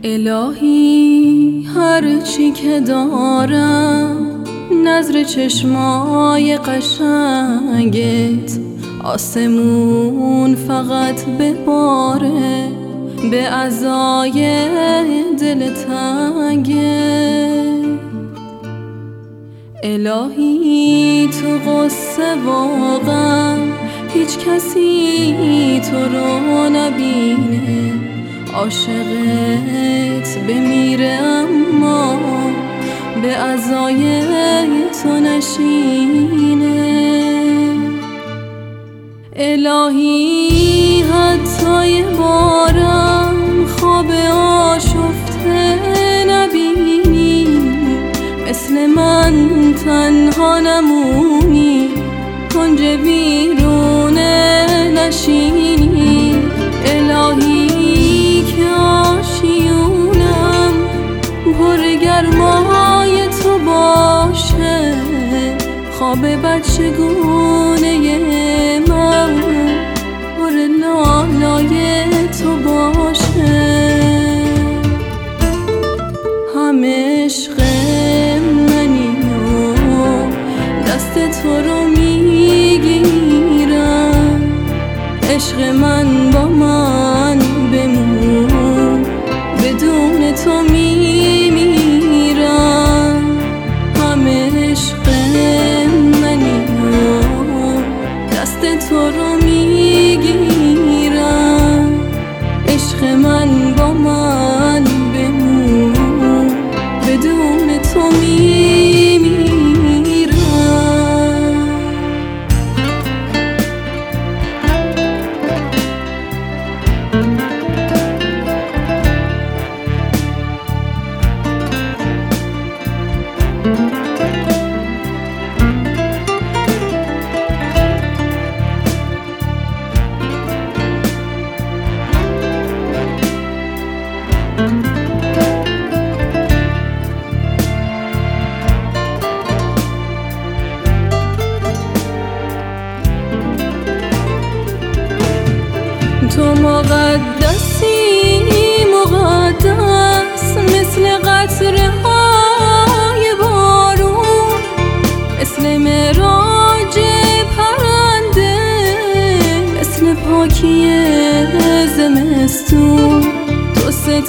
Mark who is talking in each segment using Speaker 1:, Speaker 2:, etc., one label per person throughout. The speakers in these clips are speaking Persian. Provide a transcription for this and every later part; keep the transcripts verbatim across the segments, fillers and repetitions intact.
Speaker 1: الهی هرچی که دارم نظر چشمای قشنگت، آسمون فقط بباره به عزای دل تنگت. الهی تو قصه واقعا هیچ کسی تو رو نبینه، عاشقت بمیره اما به عزای تو نشینه. الهی حتی یه بارم خواب آشفته نبینی، مثل من تنها نمونی، کنج بیرونه نشینی. الهی که آشیونم پر گرمای تو باشه، خواب بچگونه من پر لالای تو باشه. همه عشق منی و دست تو رو میگیرم، عشق من با من بمون، بدون تو میمیرم. همه عشق منی و دست تو رو میگیرم، عشق من با من بمون، بدون تو میمیرم. تو مقدسی مقدس، مثل قطره های بارون، مثل معراج پرنده، مثل پاکی زمستون. تو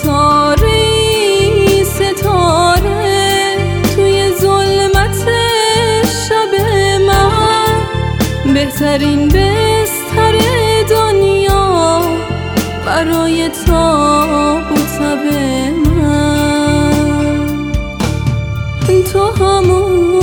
Speaker 1: ستاره ستاره توی ظلمت شب من، بهترین بستر دنیا برای تاب و تب من. تو همون